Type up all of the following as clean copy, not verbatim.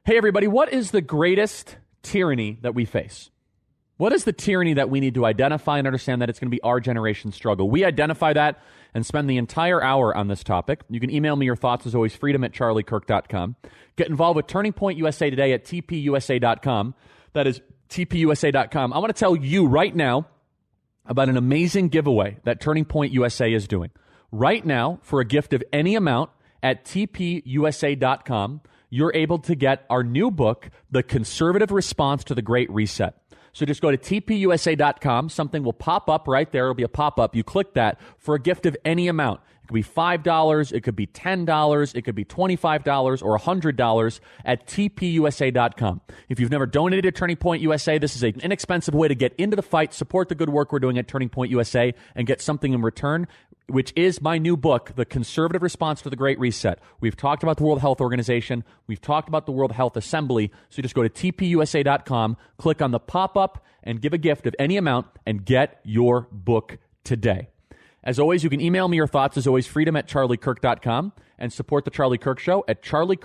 Hey, everybody, what is the greatest tyranny that we face? What is the tyranny that we need to identify and understand that it's going to be our generation's struggle? We identify that and spend the entire hour on this topic. You can email me your thoughts, as always, freedom@charliekirk.com. Get involved with Turning Point USA today at tpusa.com. That is tpusa.com. I want to tell you right now about an amazing giveaway that Turning Point USA is doing. Right now, for a gift of any amount at tpusa.com, you're able to get our new book, The Conservative Response to the Great Reset. So just go to tpusa.com. Something will pop up right there. It'll be a pop-up. You click that for a gift of any amount. It could be $5, it could be $10, it could be $25 or $100 at tpusa.com. If you've never donated to Turning Point USA, this is an inexpensive way to get into the fight, support the good work we're doing at Turning Point USA, and get something in return, which is my new book, The Conservative Response to the Great Reset. We've talked about the World Health Organization. We've talked about the World Health Assembly. So just go to tpusa.com, click on the pop-up, and give a gift of any amount, and get your book today. As always, you can email me your thoughts, as always, freedom@charliekirk.com, and support The Charlie Kirk Show at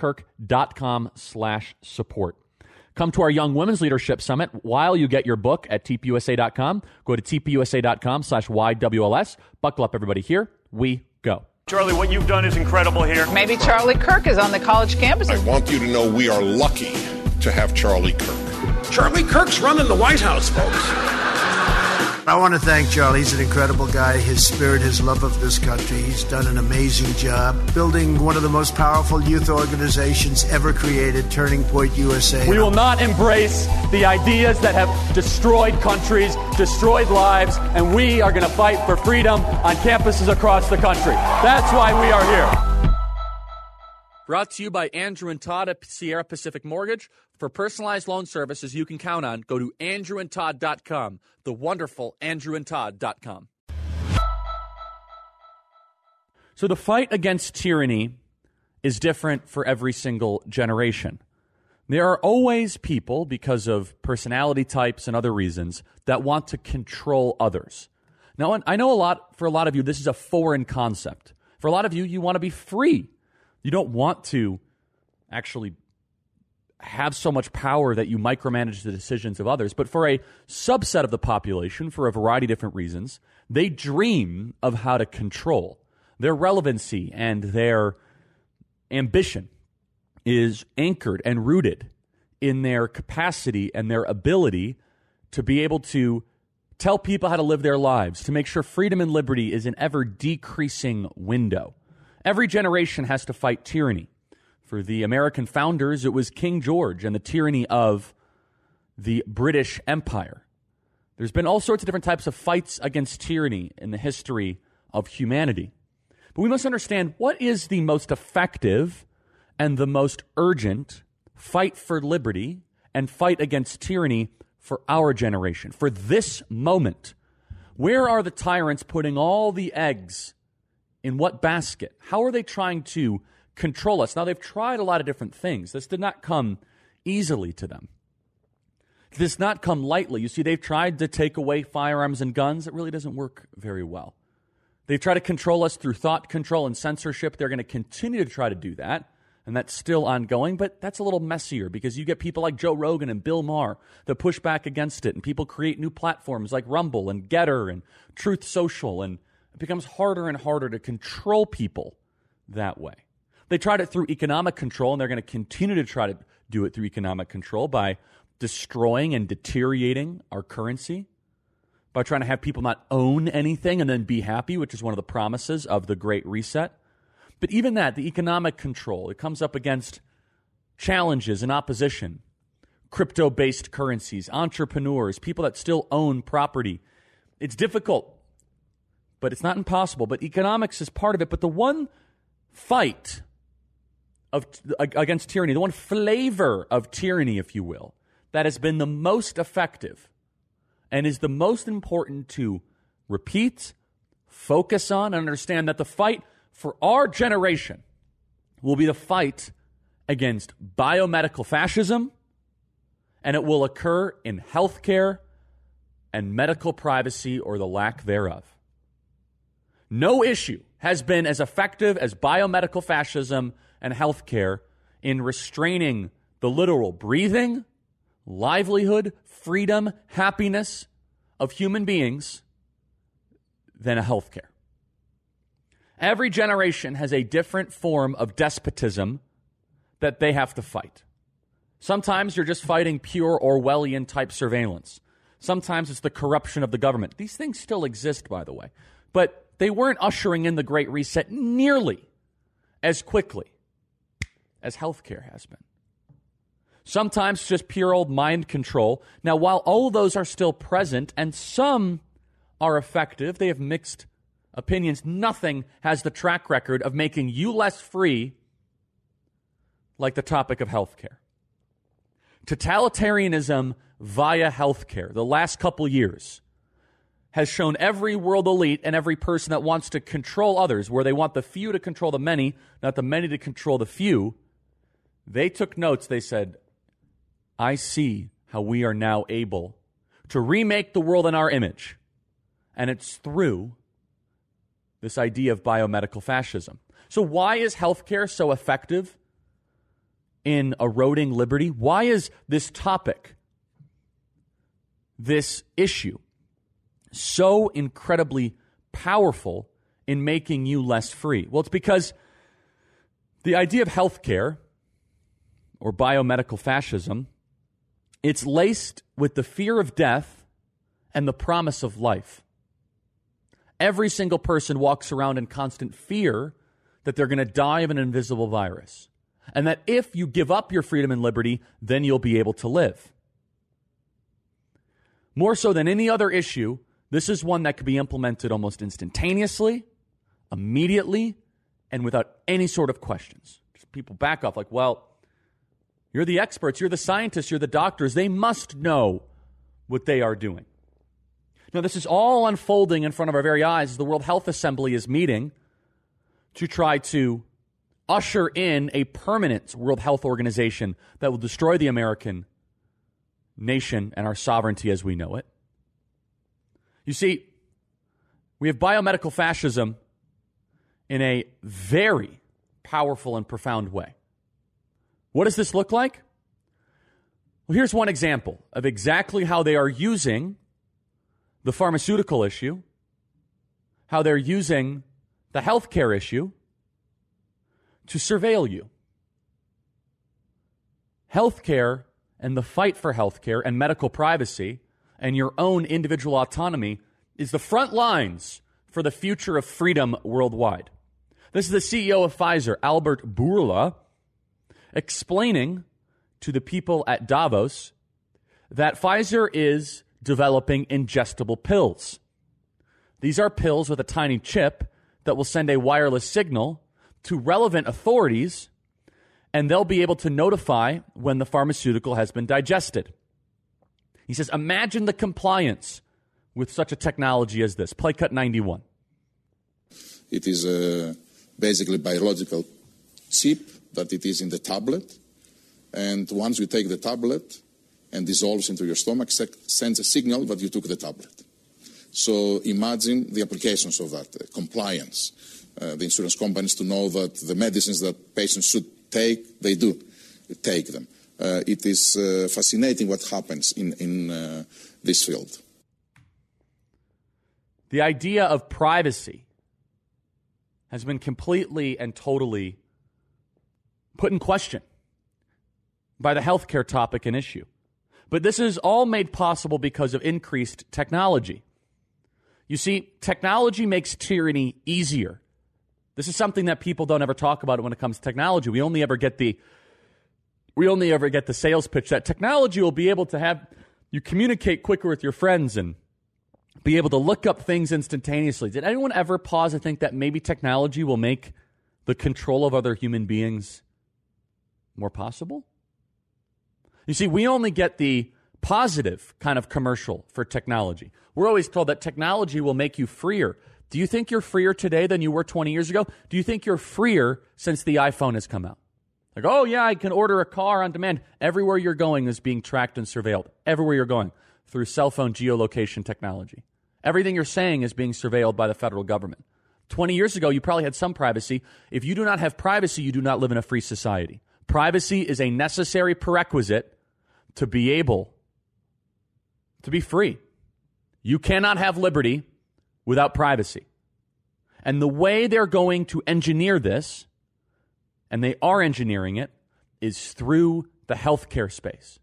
charliekirk.com/support. Come to our Young Women's Leadership Summit while you get your book at tpusa.com. Go to tpusa.com/YWLS. Buckle up, everybody. Here we go. Charlie, what you've done is incredible here. Maybe Charlie Kirk is on the college campus. I want you to know we are lucky to have Charlie Kirk. Charlie Kirk's running the White House, folks. I want to thank Charlie. He's an incredible guy. His spirit, his love of this country. He's done an amazing job building one of the most powerful youth organizations ever created, Turning Point USA. We will not embrace the ideas that have destroyed countries, destroyed lives, and we are going to fight for freedom on campuses across the country. That's why we are here. Brought to you by Andrew and Todd at Sierra Pacific Mortgage. For personalized loan services you can count on, go to andrewandtodd.com, the wonderful andrewandtodd.com. So the fight against tyranny is different for every single generation. There are always people, because of personality types and other reasons, that want to control others. Now, I know for a lot of you, this is a foreign concept. For a lot of you, you want to be free. You don't want to actually have so much power that you micromanage the decisions of others. But for a subset of the population, for a variety of different reasons, they dream of how to control. Their relevancy and their ambition is anchored and rooted in their capacity and their ability to be able to tell people how to live their lives, to make sure freedom and liberty is an ever-decreasing window. Every generation has to fight tyranny. For the American founders, it was King George and the tyranny of the British Empire. There's been all sorts of different types of fights against tyranny in the history of humanity. But we must understand what is the most effective and the most urgent fight for liberty and fight against tyranny for our generation, for this moment. Where are the tyrants putting all the eggs in what basket? How are they trying to control us? Now, they've tried a lot of different things. This did not come easily to them. This did not come lightly. You see, they've tried to take away firearms and guns. It really doesn't work very well. They've tried to control us through thought control and censorship. They're going to continue to try to do that, and that's still ongoing, but that's a little messier because you get people like Joe Rogan and Bill Maher that push back against it, and people create new platforms like Rumble and Getter and Truth Social, and it becomes harder and harder to control people that way. They tried it through economic control, and they're going to continue to try to do it through economic control by destroying and deteriorating our currency, by trying to have people not own anything and then be happy, which is one of the promises of the Great Reset. But even that, the economic control, it comes up against challenges and opposition, crypto-based currencies, entrepreneurs, people that still own property. It's difficult, but it's not impossible. But economics is part of it. But the one fight against tyranny, the one flavor of tyranny, if you will, that has been the most effective and is the most important to repeat, focus on, and understand that the fight for our generation will be the fight against biomedical fascism, and it will occur in healthcare and medical privacy or the lack thereof. No issue has been as effective as biomedical fascism and healthcare in restraining the literal breathing, livelihood, freedom, happiness of human beings than a healthcare. Every generation has a different form of despotism that they have to fight. Sometimes you're just fighting pure Orwellian type surveillance. Sometimes it's the corruption of the government. These things still exist, by the way. But they weren't ushering in the Great Reset nearly as quickly as healthcare has been. Sometimes just pure old mind control. Now, while all of those are still present and some are effective, they have mixed opinions. Nothing has the track record of making you less free like the topic of healthcare. Totalitarianism via healthcare, the last couple years, has shown every world elite and every person that wants to control others, where they want the few to control the many, not the many to control the few. They took notes. They said, I see how we are now able to remake the world in our image. And it's through this idea of biomedical fascism. So why is healthcare so effective in eroding liberty? Why is this topic, this issue, so incredibly powerful in making you less free? Well, it's because the idea of healthcare or biomedical fascism, it's laced with the fear of death and the promise of life. Every single person walks around in constant fear that they're going to die of an invisible virus, and that if you give up your freedom and liberty, then you'll be able to live. More so than any other issue, this is one that could be implemented almost instantaneously, immediately, and without any sort of questions. Just people back off like, well, you're the experts, you're the scientists, you're the doctors. They must know what they are doing. Now, this is all unfolding in front of our very eyes as the World Health Assembly is meeting to try to usher in a permanent World Health Organization that will destroy the American nation and our sovereignty as we know it. You see, we have biomedical fascism in a very powerful and profound way. What does this look like? Well, here's one example of exactly how they are using the pharmaceutical issue, how they're using the healthcare issue to surveil you. Healthcare and the fight for healthcare and medical privacy and your own individual autonomy is the front lines for the future of freedom worldwide. This is the CEO of Pfizer, Albert Bourla, explaining to the people at Davos that Pfizer is developing ingestible pills. These are pills with a tiny chip that will send a wireless signal to relevant authorities, and they'll be able to notify when the pharmaceutical has been digested. He says, imagine the compliance with such a technology as this. Play cut 91. It is basically biological chip that it is in the tablet, and once you take the tablet and dissolves into your stomach, sends a signal that you took the tablet. So imagine the applications of that, compliance. The insurance companies to know that the medicines that patients should take, they do take them. It is fascinating what happens in this field. The idea of privacy has been completely and totally put in question by the healthcare topic and issue. But this is all made possible because of increased technology. You see, technology makes tyranny easier. This is something that people don't ever talk about when it comes to technology. We only ever get the sales pitch that technology will be able to have you communicate quicker with your friends and be able to look up things instantaneously. Did anyone ever pause and think that maybe technology will make the control of other human beings more possible? You see, we only get the positive kind of commercial for technology. We're always told that technology will make you freer. Do you think you're freer today than you were 20 years ago? Do you think you're freer since the iPhone has come out? Like, oh yeah, I can order a car on demand. Everywhere you're going is being tracked and surveilled. Everywhere you're going through cell phone geolocation technology. Everything you're saying is being surveilled by the federal government. 20 years ago, you probably had some privacy. If you do not have privacy, you do not live in a free society. Privacy is a necessary prerequisite to be able to be free. You cannot have liberty without privacy. And the way they're going to engineer this, and they are engineering it, is through the healthcare space.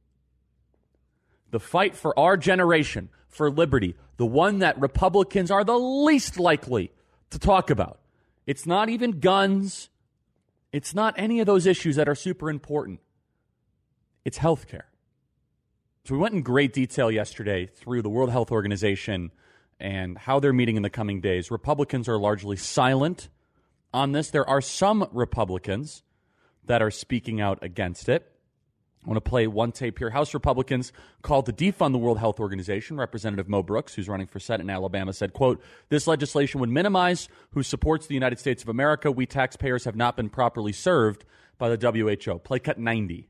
The fight for our generation, for liberty, the one that Republicans are the least likely to talk about. It's not even guns. It's not any of those issues that are super important. It's healthcare. So we went in great detail yesterday through the World Health Organization and how they're meeting in the coming days. Republicans are largely silent on this. There are some Republicans that are speaking out against it. I want to play one tape here. House Republicans called to defund the World Health Organization. Representative Mo Brooks, who's running for Senate in Alabama, said, quote, "This legislation would minimize who supports the United States of America. We taxpayers have not been properly served by the WHO." Play cut 90.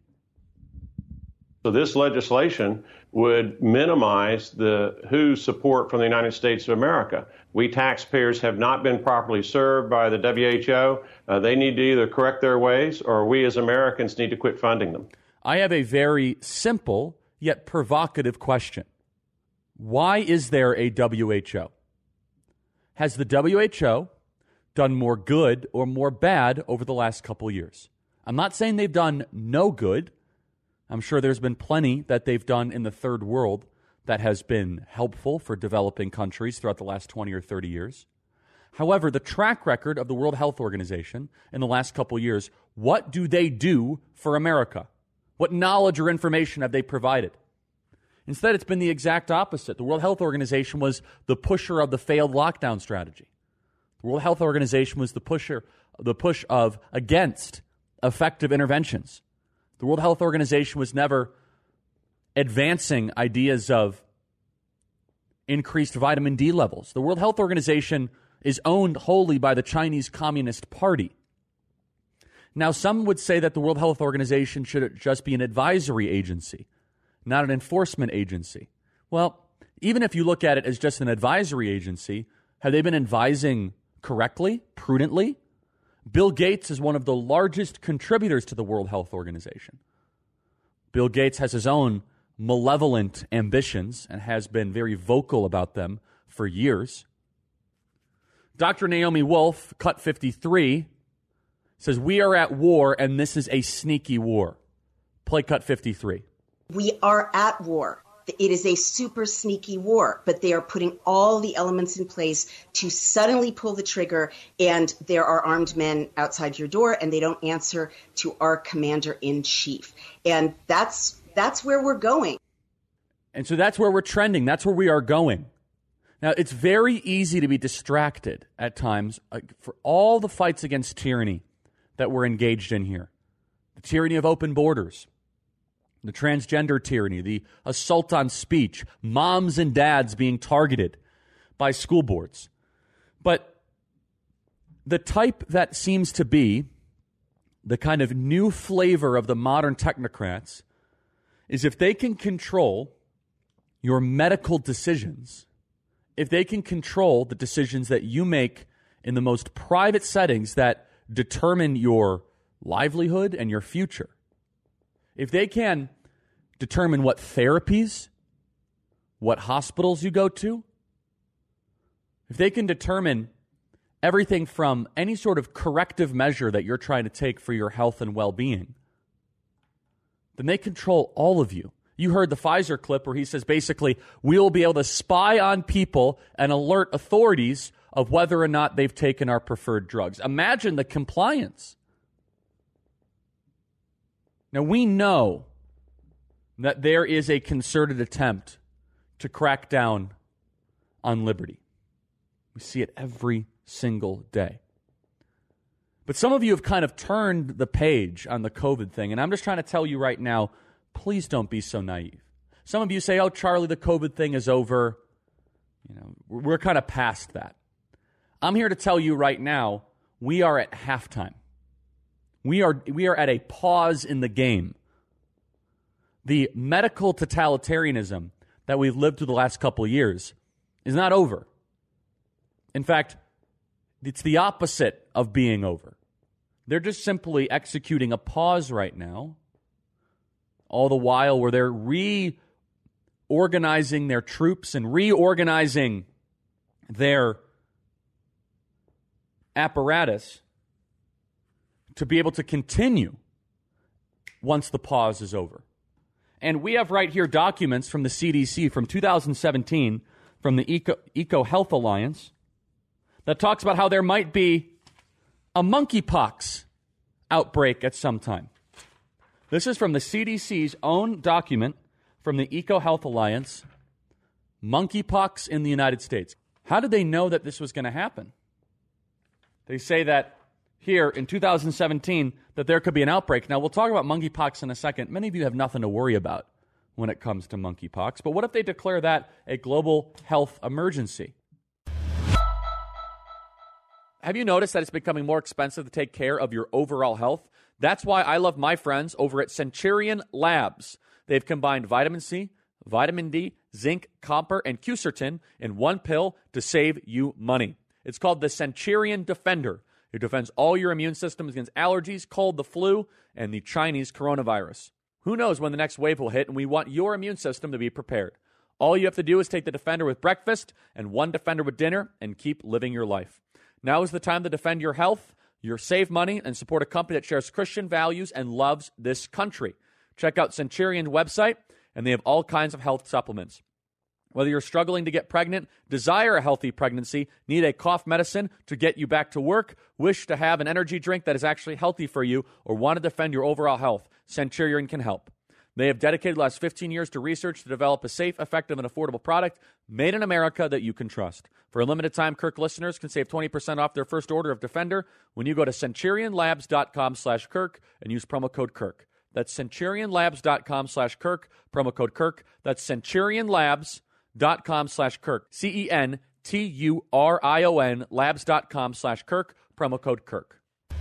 So this legislation would minimize the support from the United States of America. We taxpayers have not been properly served by the WHO. They need to either correct their ways, or we as Americans need to quit funding them. I have a very simple yet provocative question. Why is there a WHO? Has the WHO done more good or more bad over the last couple years? I'm not saying they've done no good. I'm sure there's been plenty that they've done in the third world that has been helpful for developing countries throughout the last 20 or 30 years. However, the track record of the World Health Organization in the last couple years, what do they do for America? What knowledge or information have they provided? Instead, it's been the exact opposite. The World Health Organization was the pusher of the failed lockdown strategy. The World Health Organization was the push against effective interventions. The World Health Organization was never advancing ideas of increased vitamin D levels. The World Health Organization is owned wholly by the Chinese Communist Party. Now, some would say that the World Health Organization should just be an advisory agency, not an enforcement agency. Well, even if you look at it as just an advisory agency, have they been advising correctly, prudently? Bill Gates is one of the largest contributors to the World Health Organization. Bill Gates has his own malevolent ambitions and has been very vocal about them for years. Dr. Naomi Wolf, Cut 53, says, "We are at war, and this is a sneaky war." Play Cut 53. We are at war. It is a super sneaky war, but they are putting all the elements in place to suddenly pull the trigger, and there are armed men outside your door, and they don't answer to our commander-in-chief. And that's where we're going. And so that's where we're trending. That's where we are going. Now, it's very easy to be distracted at times for all the fights against tyranny that we're engaged in here. The tyranny of open borders, the transgender tyranny, the assault on speech, moms and dads being targeted by school boards. But the type that seems to be the kind of new flavor of the modern technocrats is if they can control your medical decisions, if they can control the decisions that you make in the most private settings that determine your livelihood and your future, if they can determine what therapies, what hospitals you go to, if they can determine everything from any sort of corrective measure that you're trying to take for your health and well-being, then they control all of you. You heard the Pfizer clip where he says basically, we'll be able to spy on people and alert authorities of whether or not they've taken our preferred drugs. Imagine the compliance. Now, we know that there is a concerted attempt to crack down on liberty. We see it every single day. But some of you have kind of turned the page on the COVID thing, and I'm just trying to tell you right now, please don't be so naive. Some of you say, oh, Charlie, the COVID thing is over. We're kind of past that. I'm here to tell you right now, we are at halftime. We are at a pause in the game. The medical totalitarianism that we've lived through the last couple of years is not over. In fact, it's the opposite of being over. They're just simply executing a pause right now, all the while where they're reorganizing their troops and reorganizing their apparatus to be able to continue once the pause is over. And we have right here documents from the CDC from 2017 from the Eco Health Alliance that talks about how there might be a monkeypox outbreak at some time. This is from the CDC's own document from the Eco Health Alliance, monkeypox in the United States. How did they know that this was going to happen? They say that here in 2017 that there could be an outbreak. Now, we'll talk about monkeypox in a second. Many of you have nothing to worry about when it comes to monkeypox. But what if they declare that a global health emergency? Have you noticed that it's becoming more expensive to take care of your overall health? That's why I love my friends over at Centurion Labs. They've combined vitamin C, vitamin D, zinc, copper, and quercetin in one pill to save you money. It's called the Centurion Defender. It defends all your immune systems against allergies, cold, the flu, and the Chinese coronavirus. Who knows when the next wave will hit, and we want your immune system to be prepared. All you have to do is take the Defender with breakfast and one Defender with dinner and keep living your life. Now is the time to defend your health, your save money, and support a company that shares Christian values and loves this country. Check out Centurion's website, and they have all kinds of health supplements. Whether you're struggling to get pregnant, desire a healthy pregnancy, need a cough medicine to get you back to work, wish to have an energy drink that is actually healthy for you, or want to defend your overall health, Centurion can help. They have dedicated the last 15 years to research to develop a safe, effective, and affordable product made in America that you can trust. For a limited time, Kirk listeners can save 20% off their first order of Defender when you go to CenturionLabs.com/Kirk and use promo code Kirk. That's CenturionLabs.com/Kirk, promo code Kirk. That's CenturionLabs.com/Kirk, CenTurion Labs.com/Kirk, promo code Kirk.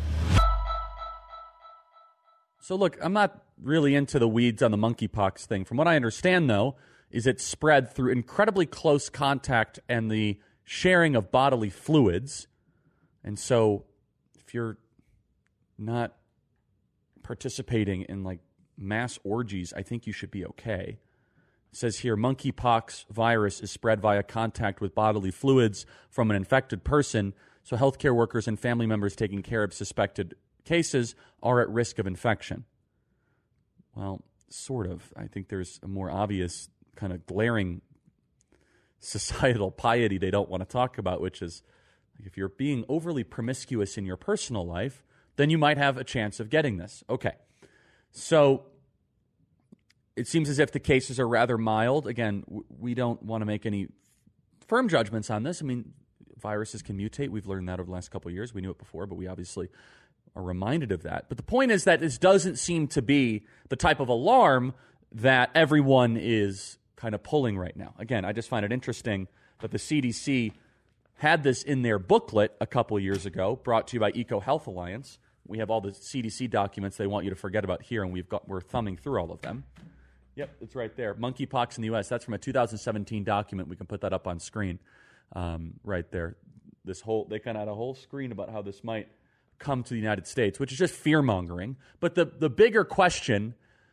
So look, I'm not really into the weeds on the monkeypox thing. From what I understand, though, is it's spread through incredibly close contact and the sharing of bodily fluids. And so if you're not participating in like mass orgies, I think you should be okay. It says here, monkeypox virus is spread via contact with bodily fluids from an infected person, so healthcare workers and family members taking care of suspected cases are at risk of infection. Well, sort of. I think there's a more obvious kind of glaring societal piety they don't want to talk about, which is if you're being overly promiscuous in your personal life, then you might have a chance of getting this. Okay. So it seems as if the cases are rather mild. Again, we don't want to make any firm judgments on this. I mean, viruses can mutate. We've learned that over the last couple of years. We knew it before, but we obviously are reminded of that. But the point is that this doesn't seem to be the type of alarm that everyone is kind of pulling right now. Again, I just find it interesting that the CDC had this in their booklet a couple of years ago, brought to you by Eco Health Alliance. We have all the CDC documents they want you to forget about here, and we're thumbing through all of them. Yep, it's right there. Monkeypox in the U.S. That's from a 2017 document. We can put that up on screen right there. They kind of had a whole screen about how this might come to the United States, which is just fear-mongering. But the bigger question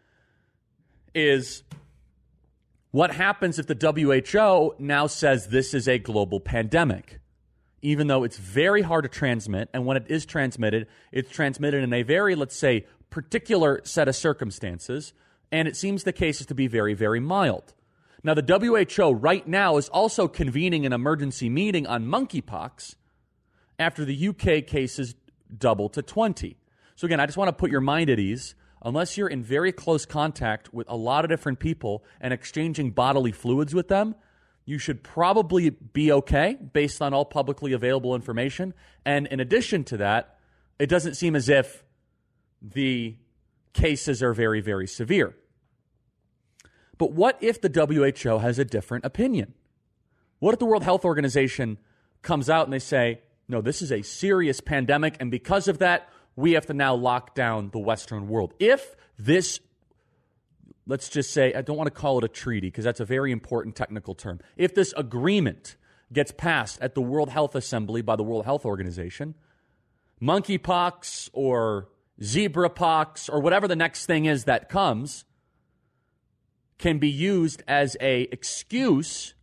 is, what happens if the WHO now says this is a global pandemic? Even though it's very hard to transmit, and when it is transmitted, it's transmitted in a very, let's say, particular set of circumstances, and it seems the cases to be very, very mild. Now, the WHO right now is also convening an emergency meeting on monkeypox after the UK cases double to 20. So again, I just want to put your mind at ease. Unless you're in very close contact with a lot of different people and exchanging bodily fluids with them, you should probably be okay based on all publicly available information. And in addition to that, it doesn't seem as if the cases are very, very severe. But what if the WHO has a different opinion? What if the World Health Organization comes out and they say, no, this is a serious pandemic, and because of that, we have to now lock down the Western world? If this, let's just say, I don't want to call it a treaty because that's a very important technical term. If this agreement gets passed at the World Health Assembly by the World Health Organization, monkeypox or zebra pox or whatever the next thing is that comes can be used as an excuse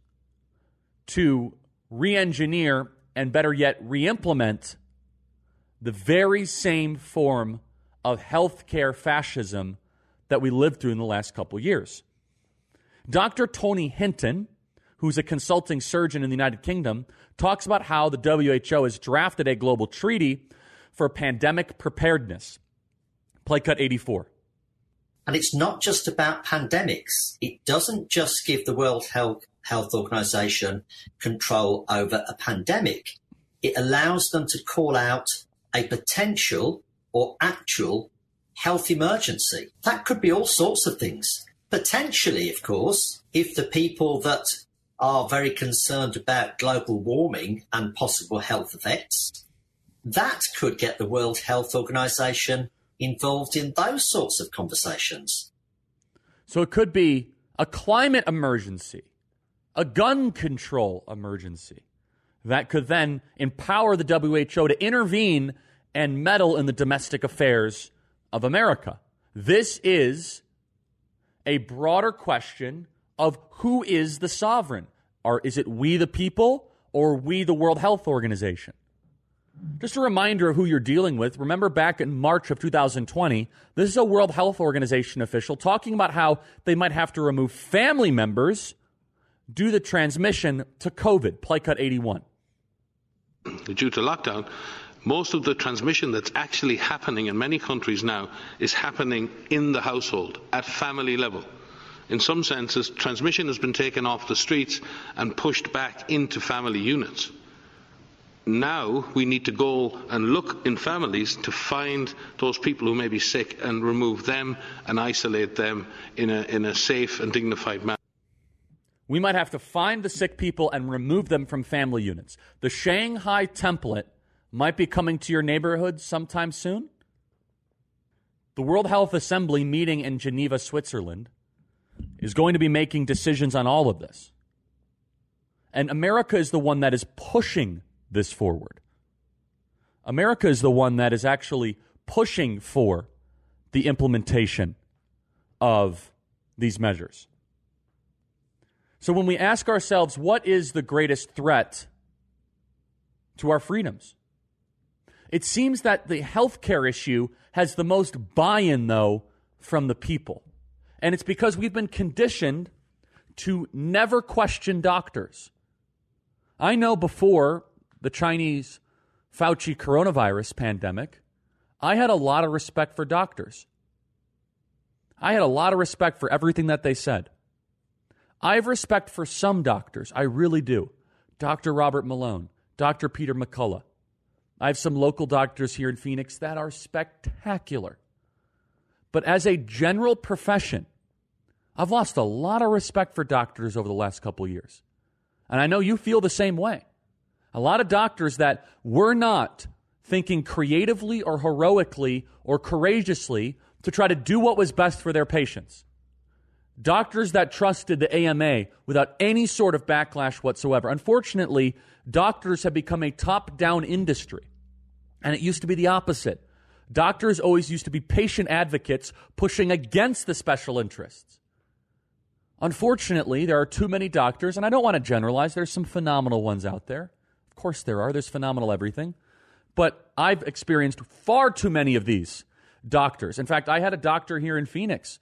to re-engineer and, better yet, re-implement the very same form of healthcare fascism that we lived through in the last couple years. Dr. Tony Hinton, who's a consulting surgeon in the United Kingdom, talks about how the WHO has drafted a global treaty for pandemic preparedness. Play cut 84. And it's not just about pandemics. It doesn't just give the World Health Organization control over a pandemic. It allows them to call out a potential or actual health emergency. That could be all sorts of things. Potentially, of course, if the people that are very concerned about global warming and possible health effects, that could get the World Health Organization involved in those sorts of conversations. So it could be a climate emergency, a gun control emergency that could then empower the WHO to intervene and meddle in the domestic affairs of America. This is a broader question of who is the sovereign. Is it we the people or we the World Health Organization? Just a reminder of who you're dealing with. Remember back in March of 2020, this is a World Health Organization official talking about how they might have to remove family members due to the transmission to COVID. Play cut 81. Due to lockdown, most of the transmission that's actually happening in many countries now is happening in the household, at family level. In some senses, transmission has been taken off the streets and pushed back into family units. Now we need to go and look in families to find those people who may be sick and remove them and isolate them in a safe and dignified manner. We might have to find the sick people and remove them from family units. The Shanghai template might be coming to your neighborhood sometime soon. The World Health Assembly meeting in Geneva, Switzerland, is going to be making decisions on all of this. And America is the one that is pushing this forward. America is the one that is actually pushing for the implementation of these measures. So when we ask ourselves, what is the greatest threat to our freedoms? It seems that the healthcare issue has the most buy-in, though, from the people. And it's because we've been conditioned to never question doctors. I know before the Chinese Fauci coronavirus pandemic, I had a lot of respect for doctors. I had a lot of respect for everything that they said. I have respect for some doctors. I really do. Dr. Robert Malone, Dr. Peter McCullough. I have some local doctors here in Phoenix that are spectacular. But as a general profession, I've lost a lot of respect for doctors over the last couple of years. And I know you feel the same way. A lot of doctors that were not thinking creatively or heroically or courageously to try to do what was best for their patients. Doctors that trusted the AMA without any sort of backlash whatsoever. Unfortunately, doctors have become a top-down industry. And it used to be the opposite. Doctors always used to be patient advocates pushing against the special interests. Unfortunately, there are too many doctors, and I don't want to generalize. There's some phenomenal ones out there. Of course there are. There's phenomenal everything. But I've experienced far too many of these doctors. In fact, I had a doctor here in Phoenix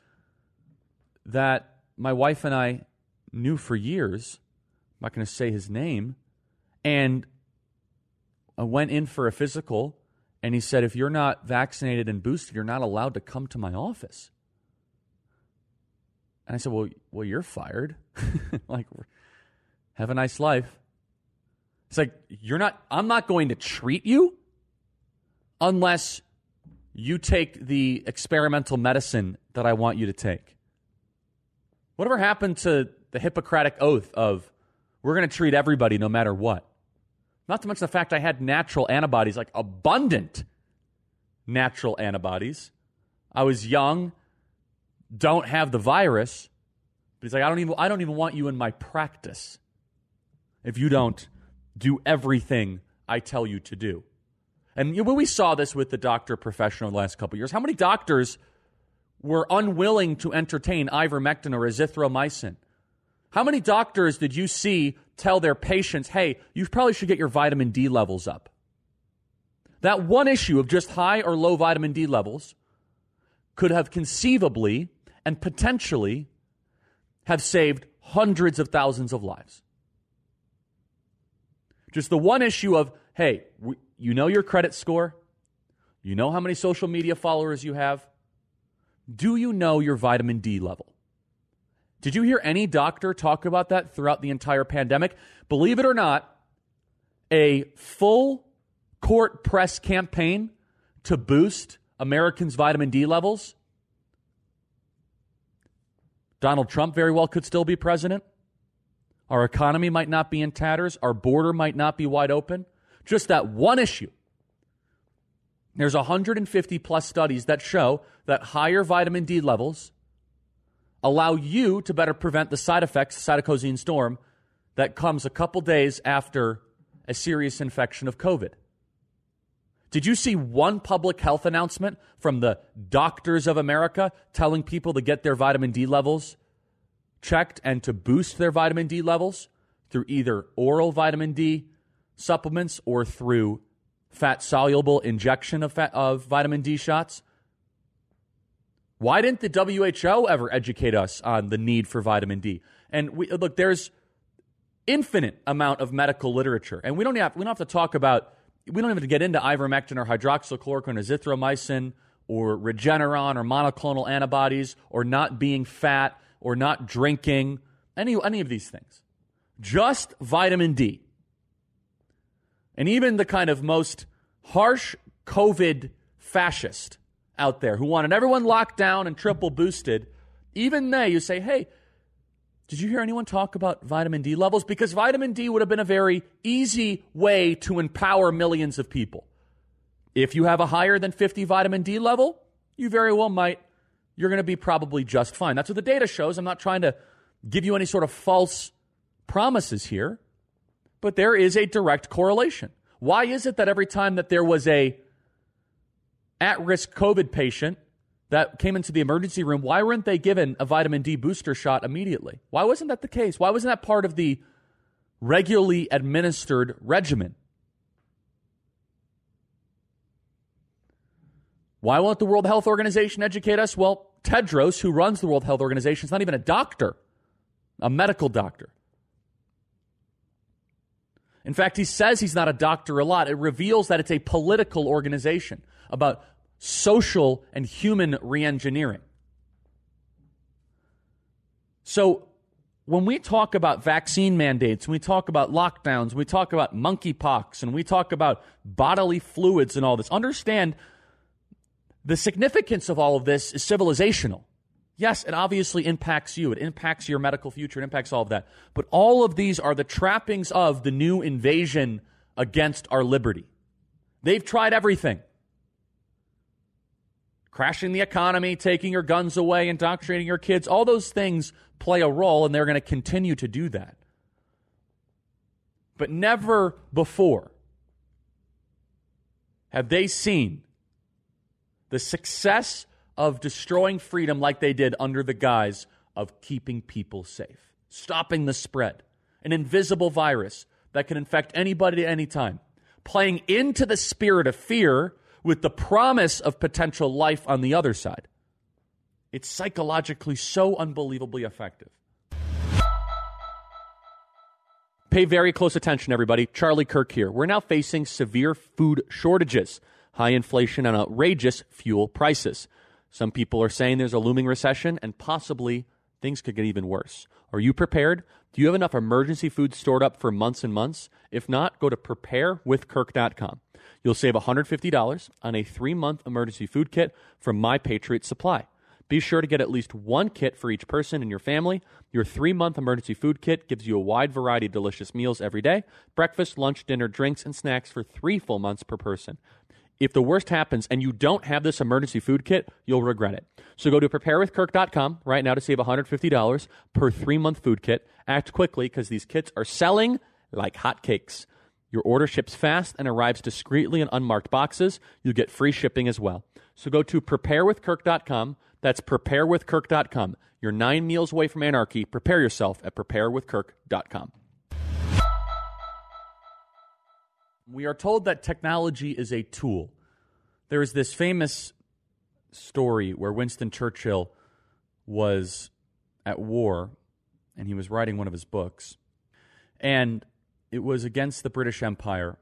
that my wife and I knew for years. I'm not going to say his name. And I went in for a physical, and he said, if you're not vaccinated and boosted, you're not allowed to come to my office. And I said, well, you're fired. Like, have a nice life. It's like, I'm not going to treat you unless you take the experimental medicine that I want you to take. Whatever happened to the Hippocratic oath of we're going to treat everybody no matter what? Not to mention the fact I had natural antibodies, like abundant natural antibodies. I was young, don't have the virus. But he's like, I don't even want you in my practice if you don't do everything I tell you to do. And we saw this with the doctor profession over the last couple of years. How many doctors were unwilling to entertain ivermectin or azithromycin? How many doctors did you see tell their patients, hey, you probably should get your vitamin D levels up? That one issue of just high or low vitamin D levels could have conceivably and potentially have saved hundreds of thousands of lives. Just the one issue of, hey, you know your credit score? You know how many social media followers you have? Do you know your vitamin D level? Did you hear any doctor talk about that throughout the entire pandemic? Believe it or not, a full court press campaign to boost Americans' vitamin D levels. Donald Trump very well could still be president. Our economy might not be in tatters. Our border might not be wide open. Just that one issue. There's 150 plus studies that show that higher vitamin D levels allow you to better prevent the side effects of cytokine storm that comes a couple days after a serious infection of COVID. Did you see one public health announcement from the doctors of America telling people to get their vitamin D levels checked and to boost their vitamin D levels through either oral vitamin D supplements or through fat-soluble injection of vitamin D shots? Why didn't the WHO ever educate us on the need for vitamin D? And look, there's infinite amount of medical literature, and we don't have to talk about. We don't even have to get into ivermectin or hydroxychloroquine or azithromycin or Regeneron or monoclonal antibodies or not being fat or not drinking, any of these things. Just vitamin D. And even the kind of most harsh COVID fascist out there who wanted everyone locked down and triple boosted, even they, you say, hey, did you hear anyone talk about vitamin D levels? Because vitamin D would have been a very easy way to empower millions of people. If you have a higher than 50 vitamin D level, you very well might. You're going to be probably just fine. That's what the data shows. I'm not trying to give you any sort of false promises here, but there is a direct correlation. Why is it that every time that there was a at-risk COVID patient that came into the emergency room, why weren't they given a vitamin D booster shot immediately? Why wasn't that the case? Why wasn't that part of the regularly administered regimen? Why won't the World Health Organization educate us? Well, Tedros, who runs the World Health Organization, is not even a doctor, a medical doctor. In fact, he says he's not a doctor a lot. It reveals that it's a political organization about social and human reengineering. So when we talk about vaccine mandates, when we talk about lockdowns, when we talk about monkeypox, and we talk about bodily fluids and all this, understand the significance of all of this is civilizational. Yes, it obviously impacts you. It impacts your medical future. It impacts all of that. But all of these are the trappings of the new invasion against our liberty. They've tried everything. Crashing the economy, taking your guns away, indoctrinating your kids, all those things play a role, and they're going to continue to do that. But never before have they seen the success of destroying freedom like they did under the guise of keeping people safe, stopping the spread, an invisible virus that can infect anybody at any time, playing into the spirit of fear with the promise of potential life on the other side. It's psychologically so unbelievably effective. Pay very close attention, everybody. Charlie Kirk here. We're now facing severe food shortages, high inflation, and outrageous fuel prices. Some people are saying there's a looming recession, and possibly things could get even worse. Are you prepared? Do you have enough emergency food stored up for months and months? If not, go to preparewithkirk.com. You'll save $150 on a 3-month emergency food kit from My Patriot Supply. Be sure to get at least one kit for each person in your family. Your 3-month emergency food kit gives you a wide variety of delicious meals every day, breakfast, lunch, dinner, drinks, and snacks for 3 full months per person. If the worst happens and you don't have this emergency food kit, you'll regret it. So go to preparewithkirk.com right now to save $150 per 3-month food kit. Act quickly because these kits are selling like hotcakes. Your order ships fast and arrives discreetly in unmarked boxes. You'll get free shipping as well. So go to preparewithkirk.com. That's preparewithkirk.com. You're 9 meals away from anarchy. Prepare yourself at preparewithkirk.com. We are told that technology is a tool. There is this famous story where Winston Churchill was at war, and he was writing one of his books, and it was against the British Empire,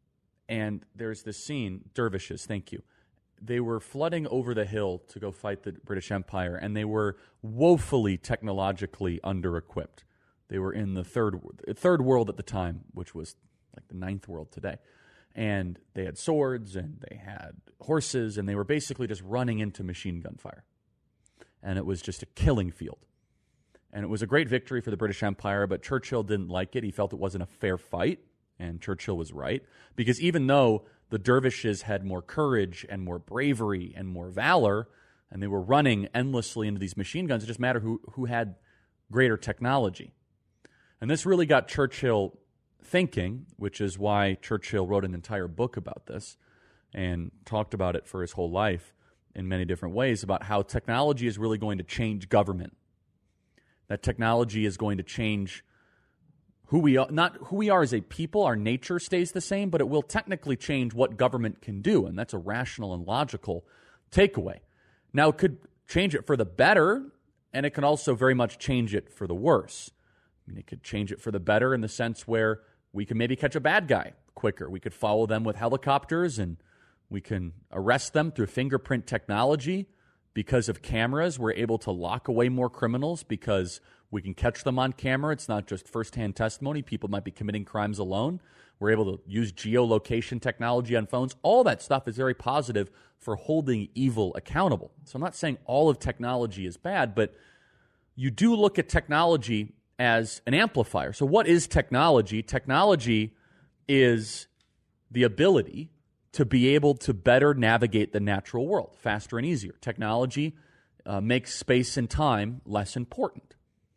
and there's this scene, dervishes, thank you. They were flooding over the hill to go fight the British Empire, and they were woefully technologically under-equipped. They were in the third world at the time, which was like the 9th world today. And they had swords, and they had horses, and they were basically just running into machine gun fire. And it was just a killing field. And it was a great victory for the British Empire, but Churchill didn't like it. He felt it wasn't a fair fight, and Churchill was right. Because even though the dervishes had more courage and more bravery and more valor, and they were running endlessly into these machine guns, it just mattered who had greater technology. And this really got Churchill thinking, which is why Churchill wrote an entire book about this and talked about it for his whole life in many different ways, about how technology is really going to change government. That technology is going to change who we are, not who we are as a people. Our nature stays the same, but it will technically change what government can do, and that's a rational and logical takeaway. Now, it could change it for the better, and it can also very much change it for the worse. I mean, it could change it for the better in the sense where we can maybe catch a bad guy quicker. We could follow them with helicopters, and we can arrest them through fingerprint technology. Because of cameras, we're able to lock away more criminals because we can catch them on camera. It's not just firsthand testimony. People might be committing crimes alone. We're able to use geolocation technology on phones. All that stuff is very positive for holding evil accountable. So I'm not saying all of technology is bad, but you do look at technology as an amplifier. So what is technology? Technology is the ability to be able to better navigate the natural world, faster and easier. Technology makes space and time less important.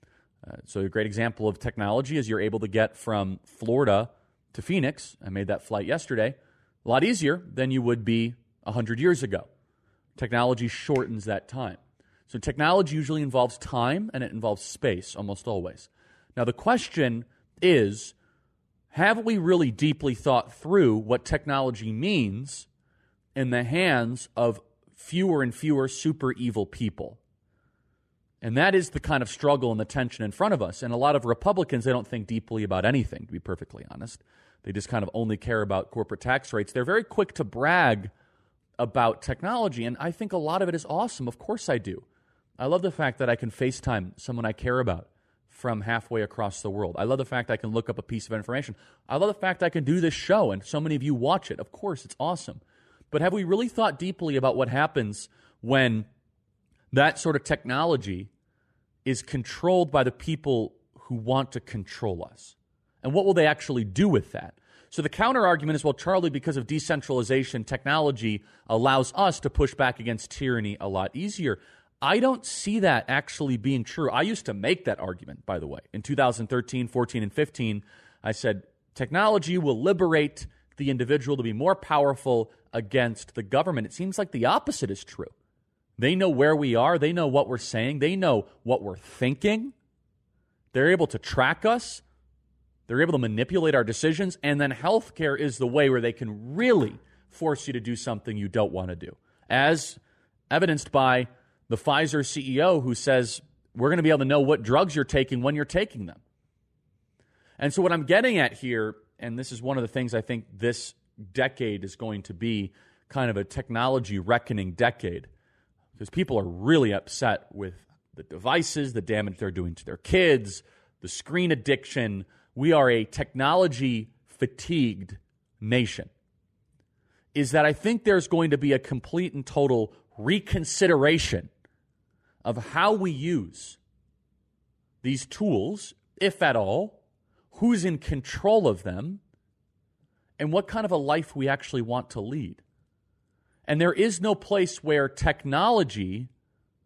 So a great example of technology is you're able to get from Florida to Phoenix. I made that flight yesterday. A lot easier than you would be 100 years ago. Technology shortens that time. So technology usually involves time and it involves space, almost always. Now the question is, have we really deeply thought through what technology means in the hands of fewer and fewer super evil people? And that is the kind of struggle and the tension in front of us. And a lot of Republicans, they don't think deeply about anything, to be perfectly honest. They just kind of only care about corporate tax rates. They're very quick to brag about technology, and I think a lot of it is awesome. Of course I do. I love the fact that I can FaceTime someone I care about from halfway across the world. I love the fact I can look up a piece of information. I love the fact I can do this show, and so many of you watch it. Of course, it's awesome. But have we really thought deeply about what happens when that sort of technology is controlled by the people who want to control us? And what will they actually do with that? So the counter-argument is, well, Charlie, because of decentralization, technology allows us to push back against tyranny a lot easier. I don't see that actually being true. I used to make that argument, by the way. In 2013, 14, and 15, I said technology will liberate the individual to be more powerful against the government. It seems like the opposite is true. They know where we are. They know what we're saying. They know what we're thinking. They're able to track us. They're able to manipulate our decisions. And then healthcare is the way where they can really force you to do something you don't want to do, as evidenced by the Pfizer CEO who says, we're going to be able to know what drugs you're taking when you're taking them. And so what I'm getting at here, and this is one of the things I think this decade is going to be kind of a technology reckoning decade, because people are really upset with the devices, the damage they're doing to their kids, the screen addiction. We are a technology-fatigued nation. Is that I think there's going to be a complete and total reconsideration of how we use these tools, if at all, who's in control of them, and what kind of a life we actually want to lead. And there is no place where technology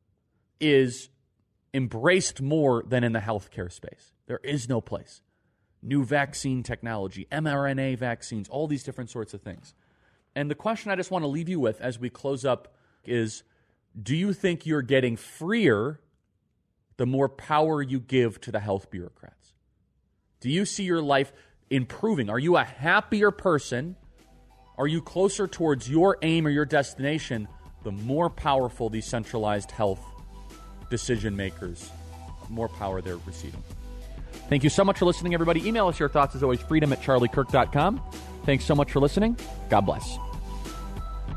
is embraced more than in the healthcare space. There is no place. new vaccine technology, mRNA vaccines, all these different sorts of things. And the question I just want to leave you with as we close up is, do you think you're getting freer the more power you give to the health bureaucrats? Do you see your life improving? Are you a happier person? Are you closer towards your aim or your destination the more powerful these centralized health decision makers, more power they're receiving? Thank you so much for listening, everybody. Email us your thoughts, as always, freedom@charliekirk.com. Thanks so much for listening. God bless.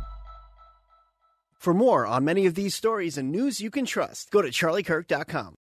For more on many of these stories and news you can trust, go to charliekirk.com.